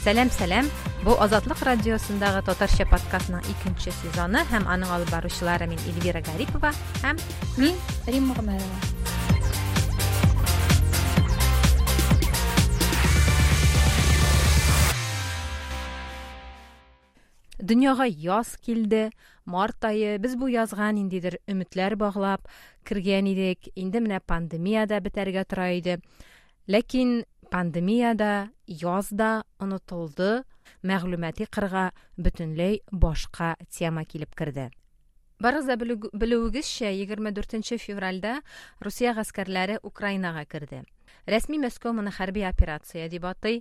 Сәлам. Бу Азатлык радиосындагы Татарча подкастның 2нче сезоны һәм аның алып баручылары мин Эльвира Гарипова һәм мин Римма Гомәрова. Дөньяга яз килде, март айы. Без бу язга ниндидер өметләр баглап кергән идек. Инде менә пандемия да бетәргә тора иде. Ләкин пандемияда, язда онытылды, мәгълүмати кырга бөтенләй башка тема килеп керде. Барыгыз да белүегезчә, 24 февральдә Русия гаскәрләре Украинага керде. Рәсми Мәскәү моны хәрби операция дип атый.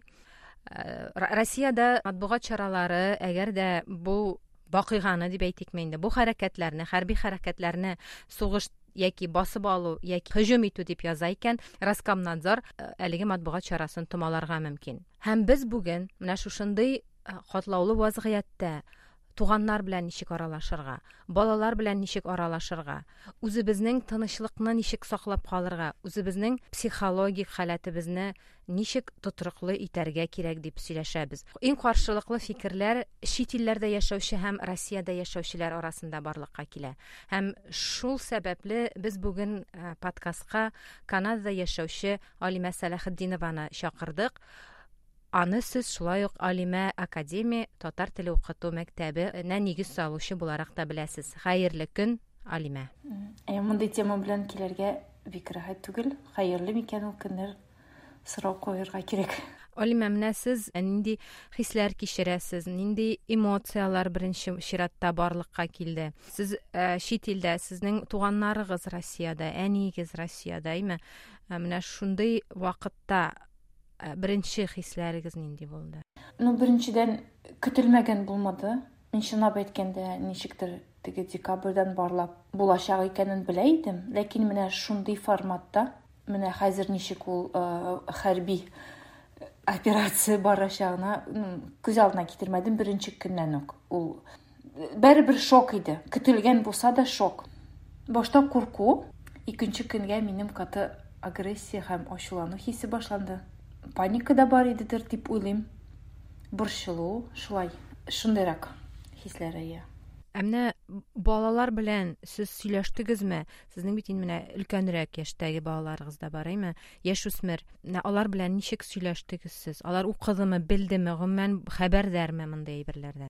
Россиядә матбугат чаралары, әгәр дә бу вакыйганы дип әйтикме инде, бу хәрәкәтләрне, хәрби хәрәкәтләрне сугыш яки басып алу, яки һөҗүм итү дип яза икән, Роскомнадзор әлеге матбугат чарасын томаларга мөмкин. Һәм без бүген менә шушындый катлаулы вазгыятьтә туганнар белән ничек аралашырга, балалар белән ничек аралашырга, үзебезнең тынычлыкны ничек саклап калырга, үзебезнең психологик халәтебезне ничек тотрыклы итәргә кирәк дип сөйләшәбез. Иң каршылыклы фикерләр чит илләрдә яшәүче һәм Россиядә яшәүчеләр арасында барлыкка килә. Һәм шул сәбәпле без бүген подкастка Канадада яшәүче Алимә Сәләхетдинованы чакырдык. Аны сез шулай ук Алимә Академия татар теле укыту мәктәбенә нигез салучы буларак та беләсез. Хәерле көн, Алимә. Мондый тема белән килергә бик рәхәт түгел. Хәерле микән ул көннәр сорау куярга кирәк. Алимә, менә сез нинди хисләр кичерәсез, нинди эмоциялар беренче чиратта барлыкка килде? Сез чит илдә, сезнең туганнарыгыз Россиядә, әнигез Россиядә, әйме? Менә шундый вакытта беренче хисләрегез нинди булды? Беренчедән көтелмәгән булмады. Мин чынлап әйткәндә, ничектер теге декабрьдән барлап булачак икәнен белә идем, ләкин менә шундый форматта, менә хәзер ничек ул хәрби операция барачагына күз алдына китермәдем беренче көннән үк. Ул бер шок иде. Көтелгән булса да шок. Башта курку, икенче көнгә минем каты агрессия һәм ачулану хисе башланды. Паника да бар идедер дип уйлыйм. Борчылу, шулай, шундыйрак хисләре. Әмма балалар белән сез сөйләштегезме? Сезнең бит инде менә өлкәнрәк яшьтәге балаларыгыз да бар, әйме? Яшүсмер. Алар белән ничек сөйләштегез сез? Алар укыдымы, белдеме, гомумән хәбәрдәрме мондай әйберләрдән?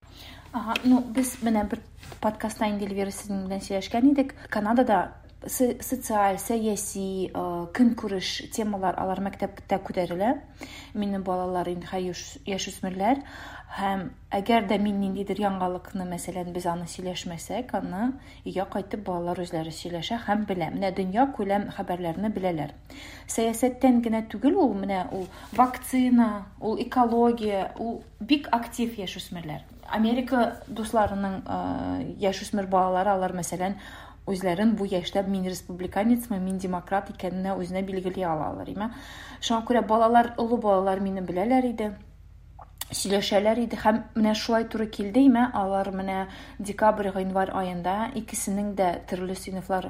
Без менә бер подкастта инде Эльвира белән сөйләшкән идек. Канадада социаль, сәяси, көнкүреш темалар алар мәктәптә күтәрелә. Минем балалар инде яшүсмерләр. Һәм әгәр дә мин ниндидер яңалыкны, мәсәлән, без аны сөйләшмәсәк, аны өйгә кайтып балалар үзләре сөйләшә һәм белә. Менә дөнья күләм хәбәрләрне беләләр. Сәясәттән генә түгел ул, менә ул вакцина, ул экология, ул бик актив яшүсмерләр. Америка дусларының яшүсмер балалары, алар мәсәлән, үзләрен бу яшьтә мин республиканецмы, мин демократ икәнне үзенә билгели алалар, име? Шуңа күрә балалар, олы балалар мине беләләр иде, сөйләшәләр иде һәм менә шулай туры килде, име? Алар менә декабрь-январь аенда икесенең дә төрле сыйныфлар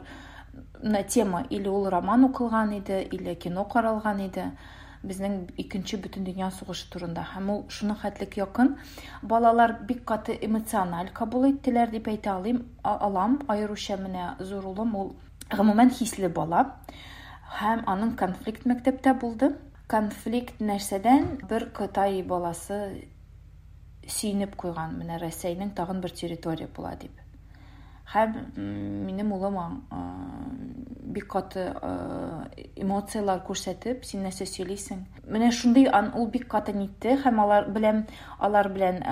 тема, или ул роман укылган иде, или кино каралган иде. Безнең икенче бөтен дөнья сугышы турында. Һәм ул шуны хәтлек якын. Балалар бик каты эмоциональ кабул иттеләр дип әйтә алам. Аеруча менә зур улым ул гомумән хисле бала. Һәм аның конфликт мәктәптә булды. Конфликт нәрсәдән? Бер Кытай баласы сөйнеп куйган, менә Россиянең тагын бер территория була дип. Һәм минем улым бик каты эмоциялар күрсәтеп, син нәрсә сөйлисең? Менә шундый ул бик каты нитте һәм балалар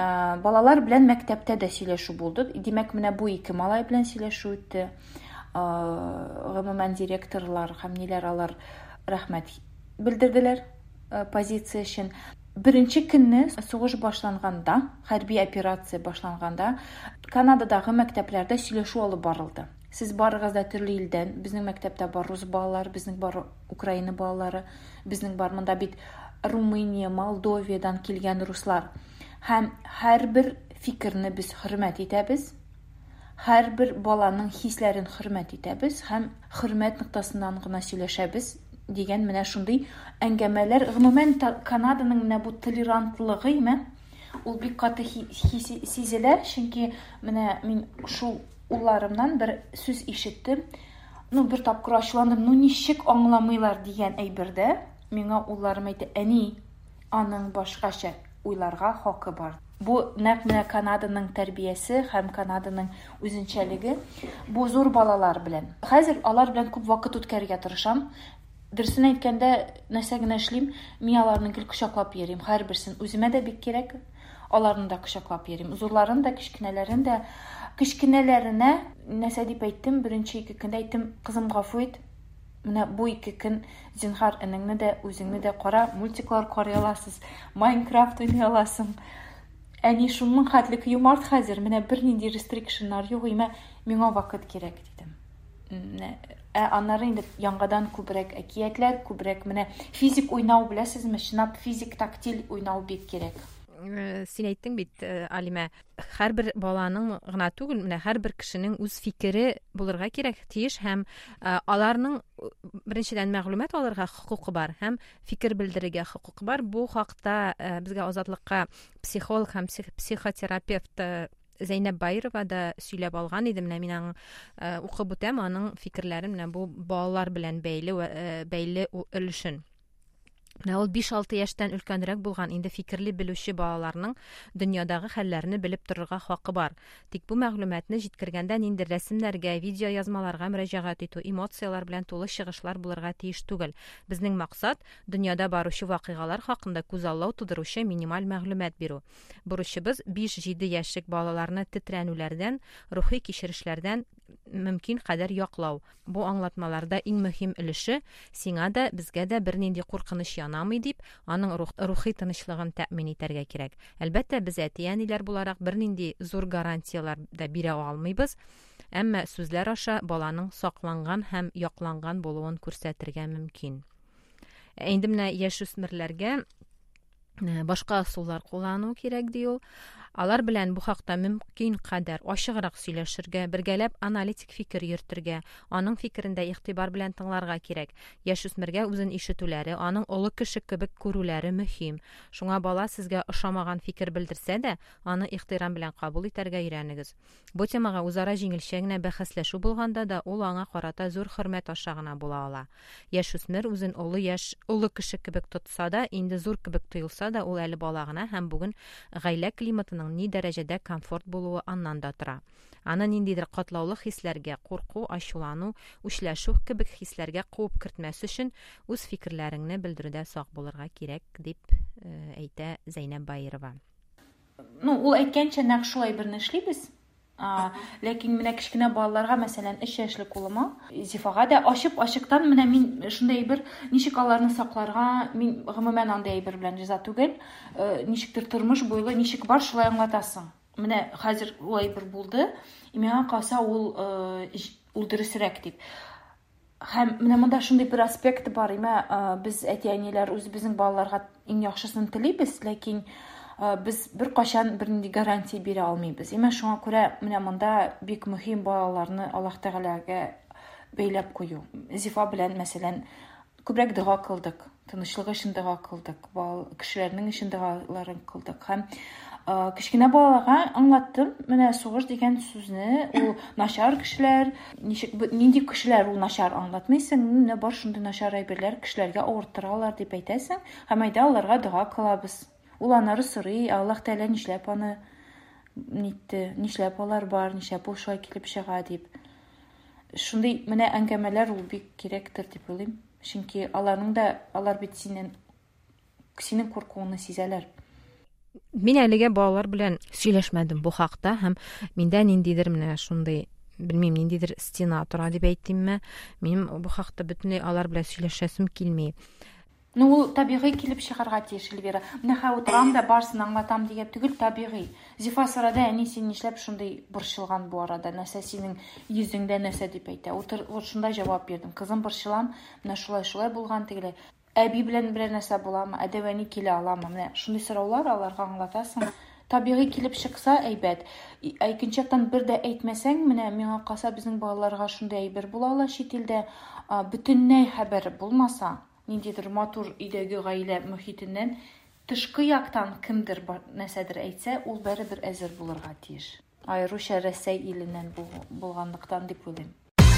белән мәктәптә дә сөйләшү булды. Димәк, менә бу ике малай белән сөйләшү үтте. Гомумән директорлар һәм ниләр алар рәхмәт белдерделәр позиция өчен. Беренче көнне сугыш башланганда, хәрби операция башланганда, Канададагы мәктәпләрдә сөйләшү алып барылды. Сез барыгыз да төрле илдән, безнең мәктәптә бар рус балалары, безнең бар Украина балалары, безнең бар монда бит Румыния, Молдовиядан килгән руслар. Һәм һәрбер фикерне без хөрмәт итәбез. Һәрбер баланың хисләрен хөрмәт итәбез һәм хөрмәт ноктасыннан гына сөйләшәбез дигән менә шундый әңгәмәләр. Гомумән Канаданың менә бу толерантлыгы, ул бик каты сизелә, чөнки менә мин шул улларымнан бер сүз ишеттем. Бер тапкыр ачуландым, ничек аңламыйлар дигән әйбердә. Миңа улларым әйтте, әни, аның башкача уйларга хакы бар. Бу нәкъ менә Канаданың тәрбиясе һәм Канаданың үзенчәлеге. Бу зур балалар белән. Хәзер алар белән күп вакыт үткәрергә тырышам. Дөресен әйткәндә, нәрсә генә эшлим, мин аларны гел кочаклап йөрим. Һәрберсен үземә дә бик кирәк. Аларны да кочаклап йөрим. Зурларын да, кичкенәләрен дә. Кичкенәләренә нәрсә дип әйттем, беренче 2 көндә әйттем, кызым гафу ит. Менә бу 2 көн зинһар энеңне дә, үзеңне дә кара, мультиклар карый аласыз, Майнкрафт уйный аласың. Әни шуның хәтлек юмарт хәзер, менә бернинди рестрикшннар юк, миңа вакыт кирәк дидем. Аннары инде яңадан күбрәк әкиятләр, күбрәк менә физик уйнау беләсезме, чынлап физик тактиль уйнау бик кирәк. Син әйттең бит, Алима, һәрбер баланың гына түгел, менә һәрбер кешенең үз фикере булырга кирәк, тиеш, һәм аларның беренчедән мәгълүмат алырга хукукы бар, һәм фикер белдерергә хукукы бар. Бу хакта безгә Азатлыкка психолог һәм психотерапевт Зәйнәп Байрова да сөйләп алган иде. Менә мин укып үтәм аның фикерләрен, менә бу балалар белән бәйле өлешен. Ул 5-6 яшьтән өлкәнрәк булган инде фикерле белүче балаларның дөньядагы хәлләрне белеп торырга хакы бар. Тик бу мәгълүматны җиткергәндә инде рәсемнәргә, видео язмаларга мөрәҗәгать итү, эмоциялар белән тулы чыгышлар булырга тиеш түгел. Безнең максат дөньяда баручы вакыйгалар хакында күзаллау тудыручы минималь мәгълүмат бирү. Бурычыбыз 5-7 яшьлек балаларны тетрәнүләрдән, рухи кичерешләрдән мөмкин кадәр яклау. Бу аңлатмаларда иң мөһим өлеше сиңа да, безгә дә бернинди куркыныч янамый дип, аның рухи тынычлыгын тәэмин итәргә кирәк. Әлбәттә, без әти-әниләр буларак бернинди зур гарантиялар да бирә алмыйбыз, әмма сүзләр аша баланың сакланган һәм якланган булуын күрсәтергә мөмкин. Инде менә яшүсмерләргә башка ысуллар куллану кирәк ди ул. Алар белән бу хакта мөмкин кадәр ачыграк сөйләшергә, бергәләп аналитик фикер йөртергә, аның фикерендә игътибар белән тыңларга кирәк. Яшүсмергә үзен ишетүләре, аның олы кеше кебек күрүләре мөһим. Шуңа бала сезгә ошамаган фикер белдерсә дә, аны ихтирам белән кабул итәргә өйрәнегез. Бу темага үзара җиңелчә генә бәхәсләшү булганда да, ул аңа карата зур хөрмәт аша гына була ала. Яшүсмер үзен олы кеше кебек тотса да, инде зур кебек тоелса да, ул әле бала гына һәм бүген гаилә климатының ни дәрәҗәдә комфорт булуы аннан да тора. Аны ниндидер катлаулы хисләргә, курку, ачулану, үчләшү кебек хисләргә куып кертмәс өчен үз фикерләреңне белдерүдә сак булырга кирәк, дип әйтә Зәйнәп Байрова. Ул әйткәнчә нәкъ шулай берне эшлибез. Ләкин менә кичкенә балаларга, мәсәлән, 3 яшьлек улыма, Зифага да ачыктан менә мин шундай бер ничек аларны сакларга, мин гомумән андай бер белән риза түгел. Ничектер тормыш буйлы, ничек бар шулай аңлатасың. Менә хәзер улай бер булды. Миңа калса ул дөресрәк дип. Һәм менә монда шундый бер аспект бар. Без әти-әниләр үзебезнең балаларга иң яхшысын телибез, ләкин без бер качан бернинди гарантия бирә алмыйбыз. Шуңа күрә менә монда бик мөһим балаларны Аллаһ Тәгаләгә бәйләп кую. Зифа белән, мәсәлән, күбрәк дуа кылдык, тынычлык өчен дуа кылдык, кешеләрнең өчен дуаларын кылдык. Һәм кичкенә балаларга аңлаттым, менә сугыш дигән сүзне, ул начар кешеләр, нинди кешеләр ул начар аңлатмыйсың, менә бар шундый начар әйберләр кешеләргә авырттыралар дип әйтәсең, һәм әйдә аларга дуа кылабыз. Ул аннары сорый, Аллаһ Тәгалә нишләп аны нитте, нишләп алар бар, нишләп ул шулай килеп чыга дип. Шундый менә әңгәмәләр ул бик кирәктер дип уйлыйм. Чөнки алар бит синең куркуыңны сизәләр. Мин әлегә балалар белән сөйләшмәдем бу хакта, һәм миндә ниндидер менә шундый, белмим, ниндидер стена тора дип әйтимме, минем бу хакта бөтенләй алар белән сөйләшәсем килми. Ул табигый килеп чыгарга тиеш, Эльвира. Менә утырам да барсын аңлатам дигән түгел, табигый. Зифа сорады, әни, син нишләп шундый борчылган бу арада? Нәрсә синең йөзеңдә нәрсә дип әйтә? Шунда җавап бирдем. Кызым, борчылам, менә шулай булган тегеле. Әби белән бер нәрсә буламы? Әдәвәни килә аламы? Менә шундый сораулар аларга аңлатасың. Табигый килеп чыкса әйбәт. Икенче яктан бер дә әйтмәсәң, менә миңа калса безнең балаларга шундый әйбер була ала чит илдә, бөтенләй хәбәр булмаса, ниндидер матур өйдәге гаилә мөхитеннән тышкы яктан кемдер нәрсәдер әйтсә, ул барыбер әзер булырга тиеш. Айрыша Рәсәй иленнән булганлыктан дип уйлыйм.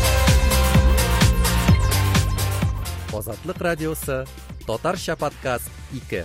Азатлык радиосы, Татарча подкаст 2.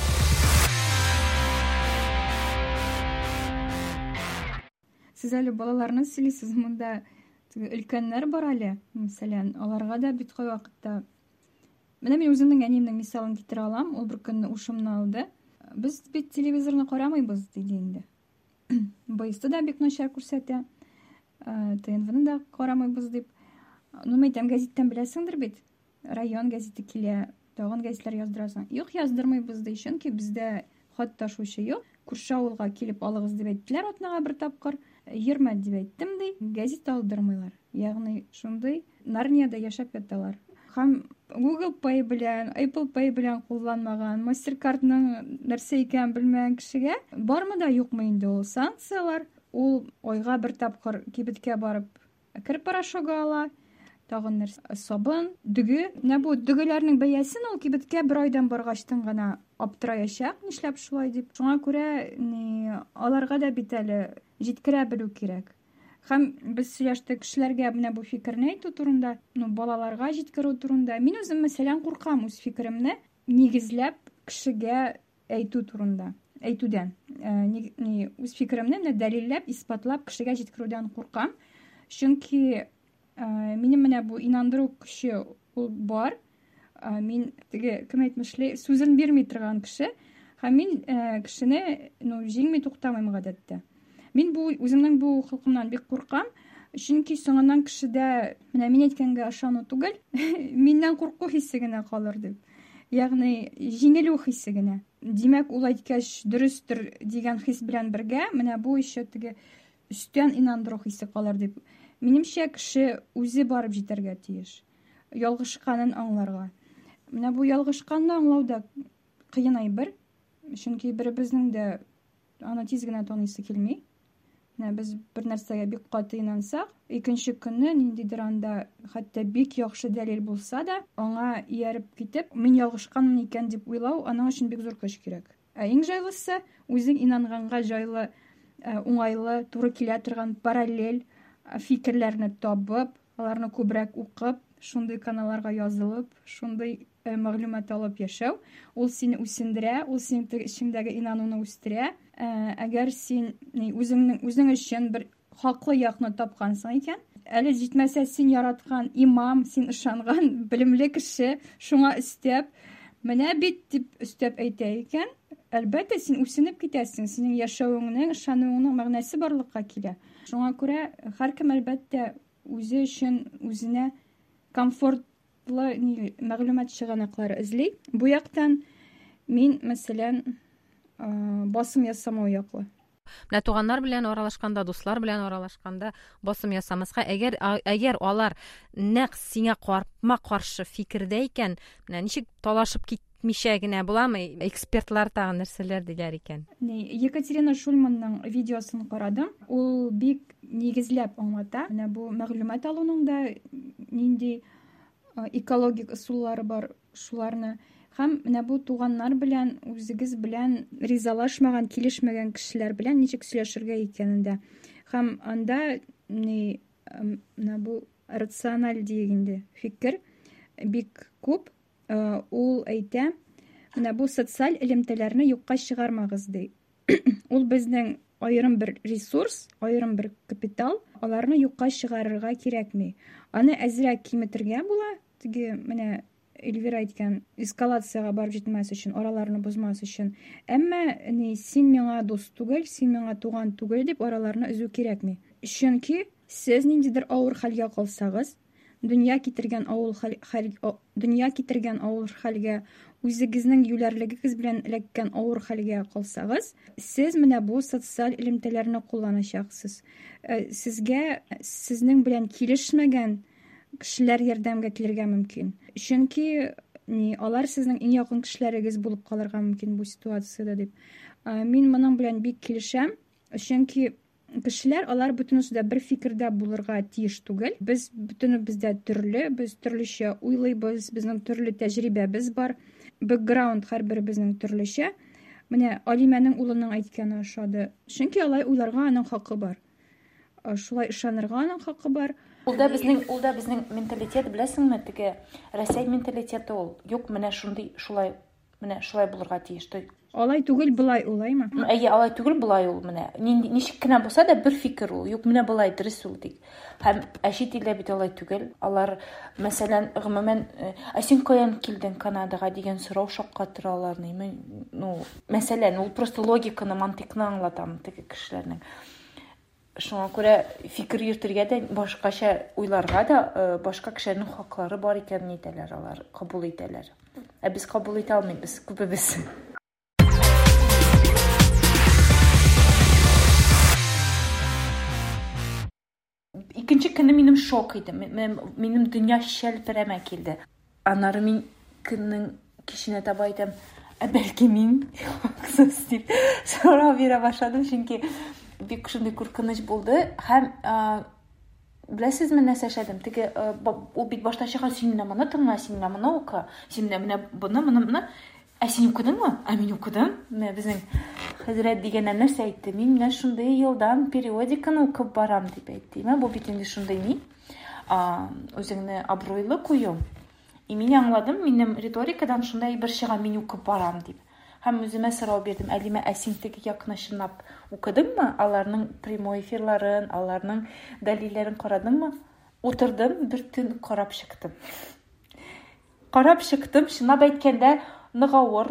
Сез әле балаларны сөйлисез, монда өлкәннәр бар әле, мәсәлән, аларга да бит кай вакытта. Менә мин үземнең әниемнең мисалын китерә алам, ул бер көнне ушымны алды. Без бит телевизорны карамыйбыз диде инде. Байсы да бик начар күрсәтә. ТНВны да карамыйбыз дип. Ну, мәйтәм, газеттан беләсеңдер бит. Район газеты килә, тагын газетлар яздырасың. Юк, яздырмыйбыз ди, чөнки бездә хат ташучы юк. Күрше авылга килеп алыгыз дип әйттеләр атнага бер тапкыр. Йөрмә дип әйттем ди, газет алдырмыйлар. Ягъни шундый Нарнияда яшәп яталар. Һәм Google Pay белән, Apple Pay белән кулланмаган, MasterCardның нәрсә икән белмәгән кешегә бармы да юкмы инде ул санкциялар? Ул айга бер тапкыр кибеткә барып, кер порошогы ала, тагын нәрсә, сабын, дөге. Менә бу дөгеләрнең бәясен ул кибеткә бер айдан баргачтан гына аптыраяшак, нишләп шулай дип. Шуңа күрә аларга да бит әле җиткерә белү кирәк. Һәм без сөйләштек кешеләргә менә бу фикерне әйтү турында, балаларга җиткерү турында. Мин үзем мәсәлән куркам үз фикеремне нигезләп кешегә әйтү турында. Әйтүдән. Үз фикеремне дәлилләп, испатлап кешегә җиткерүдән куркам. Чөнки минем менә бу инандыру көче ул бар. Мин теге кем әйтмешле, сүзен бирми торган кеше. Һәм мин кешене җиңми туктамыйм гадәттә. Мин бу үземнең бу хылкымнан бик куркам, чөнки соңыннан кешедә менә мин әйткәнгә ышану түгел, миннән курку хиссе генә калыр дип. Ягъни җиңелү хиссе генә. Димәк, ул әйткәч дөрестер дигән хис белән бергә, менә бу ишә теге үстән инандыру хиссе калыр дип. Минемчә, кеше үзе барып җитәргә тиеш. Ялгышканын аңларга. Менә бу ялгышканны аңлау да кыен әйбер, чөнки беребезнең дә аны тиз генә танысы килми. Без бер нәрсәгә бик каты инансак, икенче көнне ниндидер анда хәтта бик яхшы дәлил булса да, аңа ияреп китеп, мин ялгышканмын икән дип уйлау, аның өчен бик зур көч кирәк. Иң җайлысы үзең инанганга җайлы, уңайлы, туры килә торган параллель фикерләрне табып, аларны күбрәк укып, шундый каналларга язылып, шундый мәгълүмат алып яшәү, ул сине үсендерә, ул синең эчеңдәге инануны үстерә. Әгәр син үзең өчен бер хаклы якны тапкансың икән, әле җитмәсә син яраткан имам, син ышанган белемле кеше шуңа өстәп, менә бит дип өстәп әйтә икән, әлбәттә син үсенеп китәсең, синең яшәвеңнең, ышануыңның мәгънәсе барлыкка килә. Шуңа күрә һәркем әлбәттә үзе өчен үзенә комфортлы мәгълүмат чыганаклары эзли. Бу яктан мин, мәсәлән, басым ясамау яклы. Менә туганнар белән аралашканда, дуслар белән аралашканда басым ясамаска, әгәр алар нәкъ сиңа каршы фикердә икән, менә ничек талашып китмичә генә буламы? Экспертлар тагын нәрсәләр диләр икән. Екатерина Шульманның видеосын карадым. Ул бик нигезләп аңлата. Менә бу мәгълүмат алуның да нинди экологик ысуллары бар, шуларны. Һәм менә бу туганнар белән, үзегез белән ризалашмаган, килешмәгән кешеләр белән ничек сөйләшергә икәнендә. Һәм анда менә бу рациональ дигәндә фикер бик күп. Ул әйтә, менә бу социаль элемтәләрне юкка чыгармагыз ди. Ул безнең аерым бер ресурс, аерым бер капитал, аларны юкка чыгарырга кирәкми. Аны әзрәк киметергә була. Теге менә Эльвира әйткән, эскалацияга барып җитмәс өчен, араларны бозмас өчен. Әмма син миңа дус түгел, син миңа туган түгел дип араларны өзү кирәкми. Чөнки сез ниндидер авыр хәлгә калсагыз, дөнья китергән авыр хәлгә, үзегезнең юләрлегегез белән эләккән авыр хәлгә калсагыз, сез менә бу социаль элемтәләрне кулланачаксыз. Сезгә сезнең белән килешмәгән кешеләр ярдәмгә килергә мөмкин. Чөнки алар сезнең иң якын кешеләрегез булып калырга мөмкин бу ситуациядә дип. Мин моның белән бик килешәм. Чөнки кешеләр, алар бөтенесе бер фикердә булырга тиеш түгел. Без бөтенебез дә төрле, без төрлечә уйлыйбыз, безнең төрле тәҗрибәбез бар. Бэкграунд һәрберебезнең төрлечә. Менә Алимәнең улының әйткәне ошады. Чөнки алай уйларга аның хакы бар. Шулай ышанырга аның хакы бар. Ул да безнең менталитет, беләсеңме, теге Россия менталитеты ул. Юк, менә шулай булырга тиеш. Алай түгел, былай улаймы? Әйе, алай түгел, былай ул менә. Ничек кенә булса да бер фикер ул. Юк, менә былай дөрес ул ди. Һәм чит илдә бит алай түгел. Алар, мәсәлән, гомумән, син каян килдең Канадага дигән сорау шаккатыра аларны. Мәсәлән, ул просто логиканы, мантыкны аңлатам теге кешеләрнең. Шуңа күрә фикер йөртергә дә, башкача уйларга да башка кешеләрнең хаклары бар икәнен әйтәләр, алар кабул итәләр. Ә без кабул итә алмыйбыз, күбебез. Икенче көнне минем шок иде. Минем дөнья шәлперәмә килде. Аннары мин көннең киченә таба әйтәм, бәлки мин хаксыз дип сорау бирә башладым, чөнки бик шундый куркыныч булды. Һәм беләсезме, нәрсә эшләдем? Теге ул бит башта чыга, син менә моны тыңла, син менә моны ука, син менә буны. Ә син укыдыңмы? Ә мин укыдым. Менә безнең хәзрәт дигәннәр нәрсә әйтте? Мин менә шундый елдан периодиканы укып барам дип әйтте. Бу бит инде шундый ни? Үзеңне абруйлы кую. И мин аңладым, минем риторикадан шундай бер чыга, мин укып барам дип. Һәм үземә сорау бирдем, Әлимә, ә син теге якны чынлап укыдыңмы? Аларның прямой эфирларын, аларның дәлилләрен карадыңмы? Утырдым, бер төн карап чыктым. Чынлап әйткәндә, нык авыр.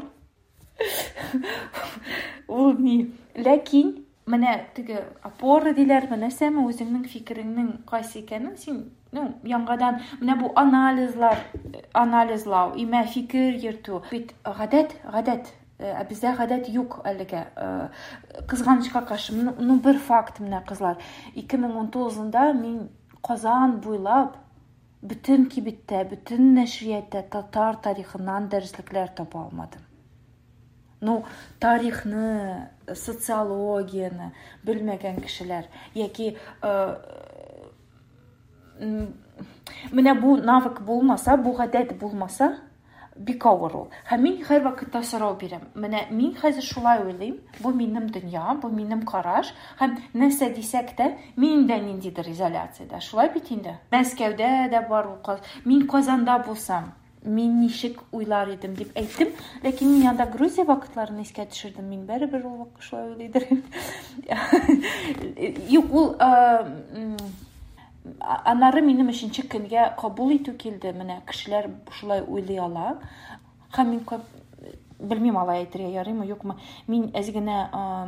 Ул ни? Ләкин менә теге опора диләрме, нәрсәме, үзеңнең фикереңнең кайсы икәнен син, яңадан менә бу анализлау, имә фикер йөртү. Бит гадәт. Бездә гадәт юк әлегә. Кызганычка каршы, бер факт менә, кызлар. 2019-да мин Казан буйлап бүтән кибеттә, бүтән нәшрияттә татар тарихыннан дәреслекләр таба алмадым. Тарихны, социологияны белмәгән кешеләр, яки менә бу навык булмаса, бу гадәт булмаса, бик авыр ул. Һәм мин һәр вакытта сорау бирәм. Менә мин хәзер шулай уйлыйм, бу минем дөнья, бу минем караш, һәм нәрсә дисәк тә, мин дә ниндидер изоляциядә. Шулай бит инде. Мәскәүдә дә бар ул. Мин Казанда булсам, мин ничек уйлар идем дип әйттем, ләкин мин янда Грузия вакытларын искә төшердем. Мин бер ул вакыт шулай уйлыйдыр. Юк, ул аннары минем өченче көнгә кабул итү килде. Менә кешеләр шулай уйлый ала. Һәм мин белмим, алай әйтергә ярыймы, юкмы. Мин әзгенә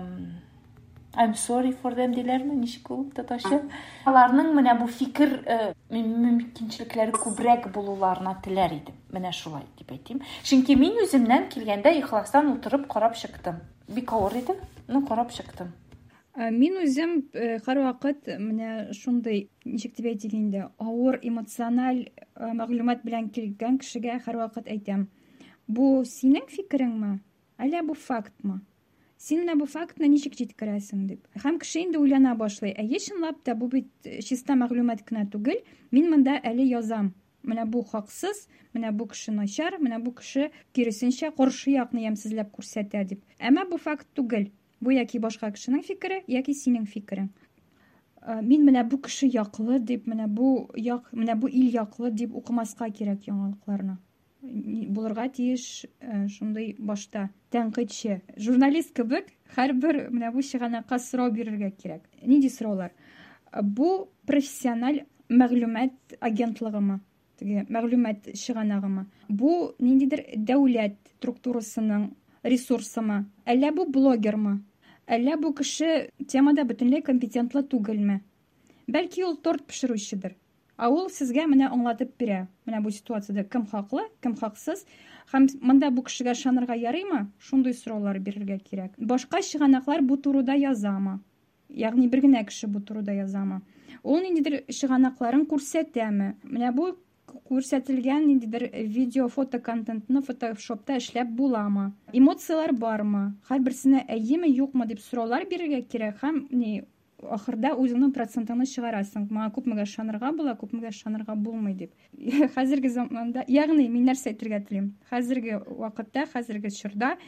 I'm sorry for them диләрме, ничек ул татарча? Аларның менә бу фикер мөмкинчелекләре күбрәк булуларына теләр идем. Менә шулай дип әйтим. Чөнки мин үземнән килгәндә ихластан утырып карап чыктым. Бик авыр иде, карап чыктым. Мин үзем һәр вакыт менә шундый, ничек дип әйтгәндә, авыр эмоциональ мәгълүмат белән килгән кешегә һәр вакыт әйтәм. Бу синең фикереңме? Әллә бу фактмы? Син менә бу фактны ничек җиткерәсең дип. Һәм кеше инде уйлана башлый. Чынлап та бу бит чиста мәгълүмат кына түгел. Мин монда әле язам. Менә бу хаксыз, менә бу кеше начар, менә бу кеше киресенчә каршы якны ямсызлап күрсәтә дип. Әмма бу факт түгел. Бу яки башка кешенең фикере, яки синең фикерең. Мин менә бу кеше яклы дип, менә бу ил яклы дип укымаска кирәк яңалыкларны. Булырга тиеш шундый башта тәнкыйтьче, журналист кебек һәрбер менә бу чыганакка сорау бирергә кирәк. Нинди сораулар? Бу профессиональ мәгълүмат агентлыгымы, теге мәгълүмат чыганагымы? Бу ниндидер дәүләт структурасының ресурсымы? Әллә бу блогермы? Әллә бу кеше темада бөтенләй компетентлы түгелме? Бәлки ул торт пешерүчедер. Ул сезгә менә аңлатып бирә. Менә бу ситуациядә кем хаклы, кем хаксыз, һәм монда бу кешегә ышанырга ярыймы? Шундый сораулар бирергә кирәк. Башка чыганаклар бу турыда язамы? Ягъни бер генә кеше бу турыда язамы? Ул ниндидер чыганакларын күрсәтәме? Менә бу күрсәтелгән ниндидер видео, фото контентны фотошопта эшләп буламы? Эмоциялар бармы? Һәрберсенә әйеме, юкмы дип сораулар бирергә кирәк һәм ахырда үзеңнең процентыңны чыгарасың. Моңа күпмегә ышанырга була, күпмегә ышанырга булмый дип. Хәзерге заманда, ягъни мин нәрсә әйтергә телим? Хәзерге вакытта, хәзерге чорда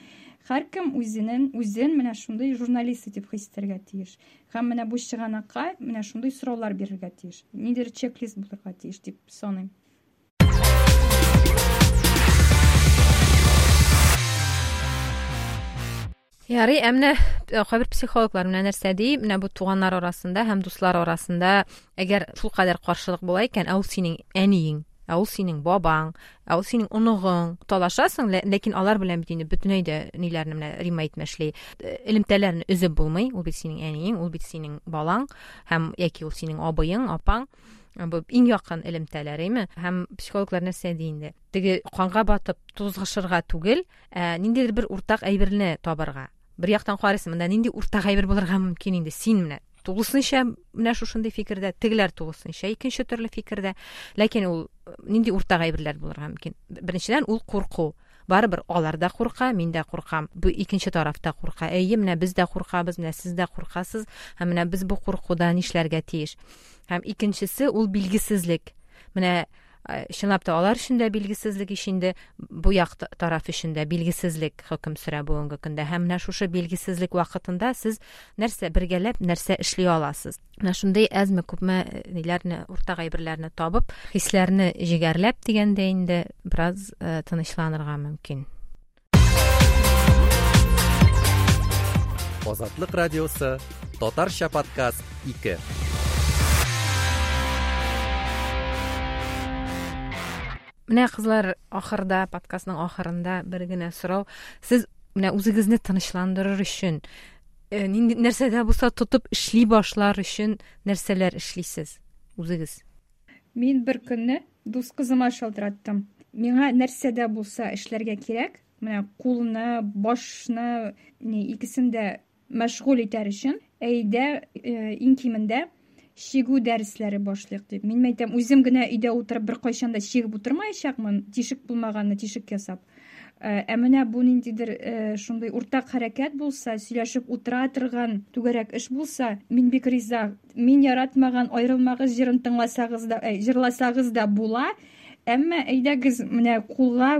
һәркем үзен менә шундый журналист итеп хис итәргә тиеш. Һәм менә бу чыганакка менә шундый сораулар бирергә тиеш. Нидер чек-лист булырга тиеш дип саныйм. Ярый, әмнә кайбер психологлар менә нәрсә ди, менә бу туганнар арасында һәм дуслар арасында әгәр шул кадәр каршылык була икән, ул синең әниең, ул синең бабаң, ул синең оныгың, талашасың, ләкин алар белән бит инде бөтенләй дә ниләрне менә рима итмәшли, элемтәләрне өзеп булмый, ул бит синең әниең, ул бит синең балаң, һәм яки ул синең абыең, апаң. Бу иң якын элемтәләреме? Һәм психологлар нәрсә ди инде? Теге канга батып тузгышырга түгел, ниндидер бер уртак әйберне табарга. Бер яктан карыйсың, монда нинди уртак әйбер булырга мөмкин инде? Син менә тугысынча менә шушындый фикердә, тегеләр тугысынча икенче төрле фикердә, ләкин ул нинди уртак әйберләр булырга мөмкин? Беренчедән ул курку. Барыбер алар да курка, мин дә куркам. Бу икенче тарафта курка. Әйе, менә без дә куркабыз, менә сез дә куркасыз, һәм менә без бу куркуда нишләргә тиеш. Һәм икенчесе ул билгесезлек. Менә чынлап та алар өчен дә билгесезлек ишенде, бу як тараф өчен дә билгесезлек хөкем сөрә бүгенге көндә. Һәм менә шушы билгесезлек вакытында сез нәрсә бергәләп, нәрсә эшли аласыз. Менә шундый әзме күпме ниләрне, уртак әйберләрне табып, хисләрне җигәрләп дигәндә инде бераз тынычланырга мөмкин. Азатлык радиосы, Татарча подкаст 2. Менә кызлар, ахырда, подкастның ахырында бер генә сорау. Сез менә үзегезне тынычландырыр өчен, нәрсәдә булса тотып эшли башлар өчен нәрсәләр эшлисез үзегез? Мин бер көнне дус кызыма шалтыраттым. Миңа нәрсәдә булса эшләргә кирәк, менә кулны, башны, икесен дә мәшгуль итәр өчен, әйдә иң кимендә шигү дәресләре башлыйк дип. Мин әйтәм, үзем генә өйдә утырып бер кайчан да шигеп утырмаячакмын, тишек булмаганны тишек ясап. Менә бу ниндидер шундый уртак хәрәкәт булса, сөйләшеп утыра торган түгәрәк эш булса, мин бик риза. Мин яратмаган аерылмагыз җырын тыңласагыз да, җырласагыз да була. Әмма әйдәгез менә кулга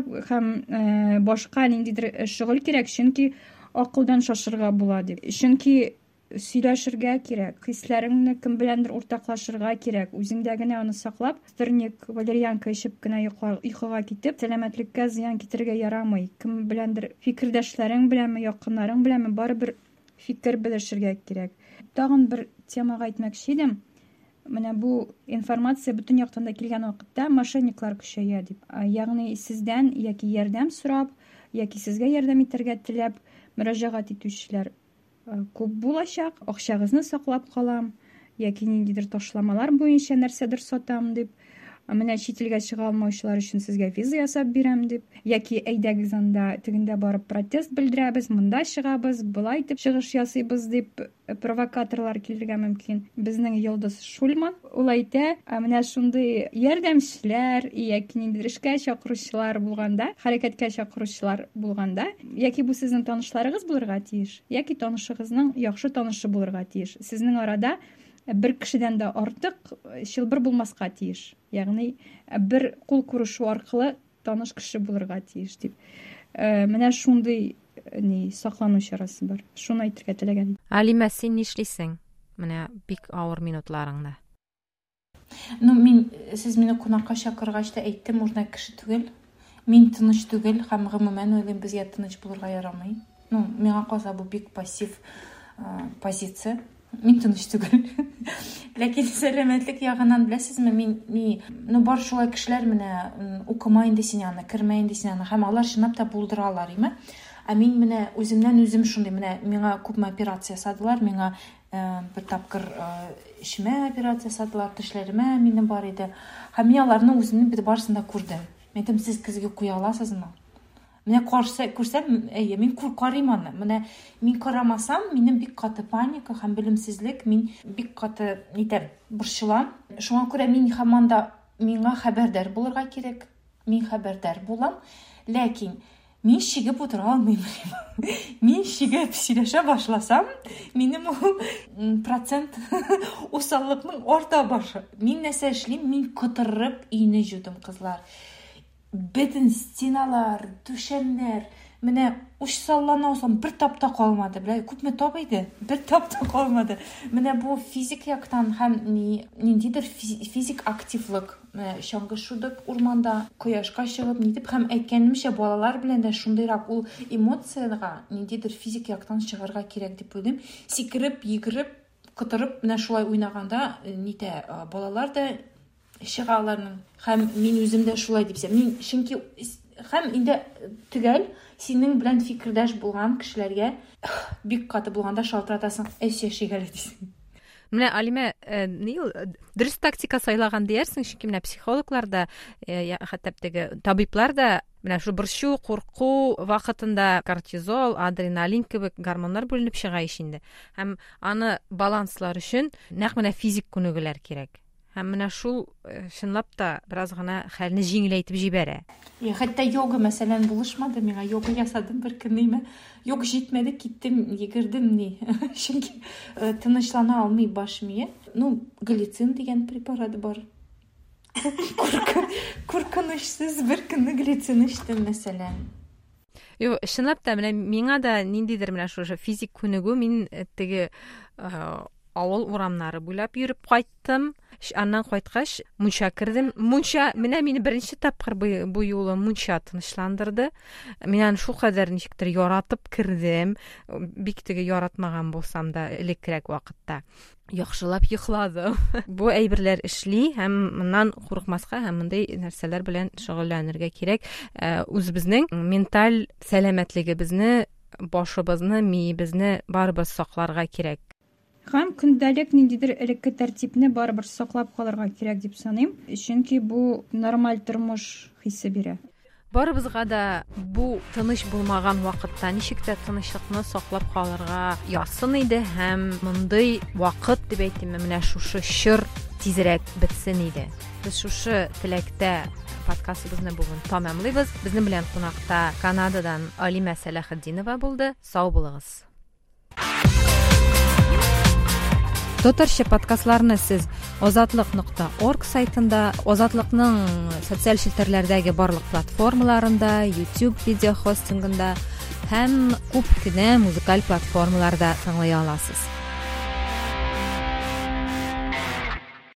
һәм башка ниндидер шөгыль кирәк, чөнки акылдан шашырга була дип. Чөнки сөйләшергә кирәк, хисләреңне кем беләндер уртаклашырга кирәк. Үзеңдә генә аны саклап, стерник, валерьянка ичеп кенә йокыга китеп, сәламәтлеккә зыян китергә ярамый. Кем беләндер фикердәшләрең беләнме, якыннарың беләнме, барыбер фикер белешергә кирәк. Тагын бер темага әйтмәкче идем. Менә бу информация бөтен яктан да килгән вакытта мошенниклар көчәя дип. Ягъни сездән яки ярдәм сорап, яки сезгә ярдәм итәргә теләп мөрәҗәгать итүчеләр күп булачак. Акчагызны саклап калам, яки ниндидер ташламалар буенча нәрсәдер сатам дип, менә чит илгә чыга алмаучылар өчен сезгә виза ясап бирәм дип, яки әйдәгез анда тегендә барып протест белдерәбез, монда чыгабыз, булай итеп чыгыш ясыйбыз дип провокаторлар килергә мөмкин. Безнең Йолдыз Шульман ул әйтә, менә шундый ярдәмчеләр яки ниндидер эшкә чакыручылар булганда, хәрәкәткә чакыручылар булганда, яки бу сезнең танышларыгыз булырга тиеш, яки танышыгызның яхшы танышы булырга тиеш. Сезнең арада бер кешедән дә артык чылбыр булмаска тиеш. Ягъни бер кул күрешү аркылы таныш кеше булырга тиеш дип. Менә шундый саклану чарасы бар. Шуны әйтергә теләгән. Алима, син нишлисең? Менә бик авыр минутларыңда. Сез мине кунакка чакыргач та әйттем, урна кеше түгел. Мин тыныч түгел, һәм гомумән уйлыйм, безгә тыныч булырга ярамый. Миңа калса бу бик пассив позиция. Мин тыныч түгел. Ләкин сәламәтлек ягыннан беләсезме, мин бар шулай кешеләр менә укымай инде син аны, кермәй инде син аны, һәм алар чынлап та булдыралар, име? Мин менә үземнән үзем шундый, менә миңа күпме операция ясадылар, миңа бер тапкыр ишемә операция ясадылар, тешләремә минем бар иде. Һәм мин аларның үземнең бит барысын да күрдем. Мен әйтәм, сез кызга куя аласызмы? Менә күрсәм, мин карыйм аны. Менә мин карамасам, минем бик каты паника һәм белемсезлек, мин бик каты борчылам. Шуңа күрә мин һаманда миңа хәбәрдар булырга кирәк. Мин хәбәрдар булам, ләкин мин шигеп утыра алмыйм. Мин шигеп сөйләшә башласам, минем процент усаллыкның арта башы. Мин нәрсә эшлим? Мин котырып өйне җудым, кызлар. Бөтен стеналар, түшәмнәр, менә уч саллана алсам бер тапта калмады. Белә, күпме тап иде? Бер тапта калмады. Менә бу физик яктан һәм ниндидер физик активлык, чаңгы шудык урманда, кояшка чыгып, нидип һәм әйткәнемчә балалар белән дә шундыйрак ул эмоциягә ниндидер физик яктан чыгарга кирәк дип уйлыйм. Сикереп, йөгереп, кытырып, менә шулай уйнаганда нитә балалар да чыгаларның. Һәм мин үзем дә шулай дип сөйләм. Мин чөнки һәм инде төгәл синең белән фикердәш булган кешеләргә бик каты булганда шалтыратасың, яшәшигәле дисең. Менә Алимә, дөрес тактика сайлаган диярсең, чөнки менә психологлар да, хәтта теге табиблар да менә шу борчу, курку вакытында кортизол, адреналин кебек гормоннар бүленеп чыга инде. Һәм аны баланслар өчен нәкъ менә физик күнегүләр кирәк. Һәм менә шул чынлап та бераз гына хәлне җиңеләйтеп җибәрә. Хәтта йога мәсәлән булышмады миңа. Йога ясадым бер көнне. Йога җитмәде, киттем, йөгердем ни. Чөнки тынычлана алмый баш мие. Глицин дигән препарат бар. Куркынычсыз бер көнне глицин эчтем мәсәлән. Чынлап та менә миңа да ниндидер менә шу физик күнегү, мин теге авыл урамнары буйлап йөреп кайттым. Аннан кайткач, мунча кирдем. Мунча менә мине беренче тапкыр бу юлы мунча тынычландырды. Мин аны шул кадәр ничектер яратып кирдем. Бик теге яратмаган булсам да элеккерәк вакытта. Яхшылап йокладым. Бу әйберләр эшли һәм моннан курыкмаска һәм мондый нәрсәләр белән шөгыльләнергә кирәк. Үзебезнең менталь сәламәтлегебезне, башыбызны, миебезне барыбыз сакларга кирәк. Һәм көндәлек ниндидер элекке тәртипне барыбер саклап калырга кирәк дип саныйм, чөнки бу нормаль тормыш хисе бирә. Барыбызга да бу тыныч булмаган вакытта ничек тә тынычлыкны саклап калырга ясын иде һәм мондый вакыт дип әйтим, менә шушы чор тизрәк бетсен иде. Без шушы теләктә подкастыбызны бүген тәмамлыйбыз. Безнең белән кунакта Канададан Алимә Сәләхетдинова булды. Сау булыгыз. Татарча подкастларны сез озатлык.org сайтында, Озатлыкның социаль челтәрләрдәге барлык платформаларында, YouTube видео хостингында һәм күп кенә музыкаль платформаларда тыңлый аласыз.